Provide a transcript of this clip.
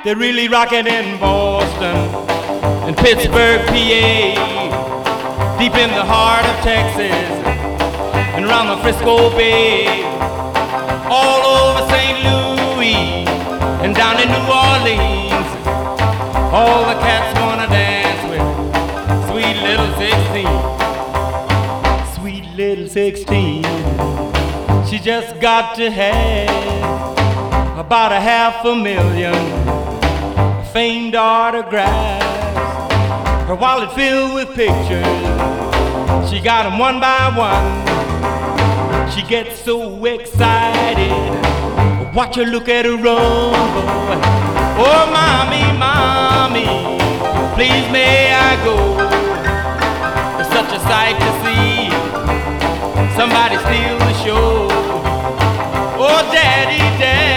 They're really rocking in Boston and Pittsburgh, PA, deep in the heart of Texas and around the Frisco Bay, all over St. Louis and down in New Orleans. All the cats wanna dance with sweet little 16. Sweet little 16. She just got to have about 500,000 famed autographs. Her wallet filled with pictures, she got them one by one. She gets so excited, watch her look at her run, boy. Oh, mommy, mommy, please may I go? It's such a sight to see somebody steal the show. Oh, daddy, daddy,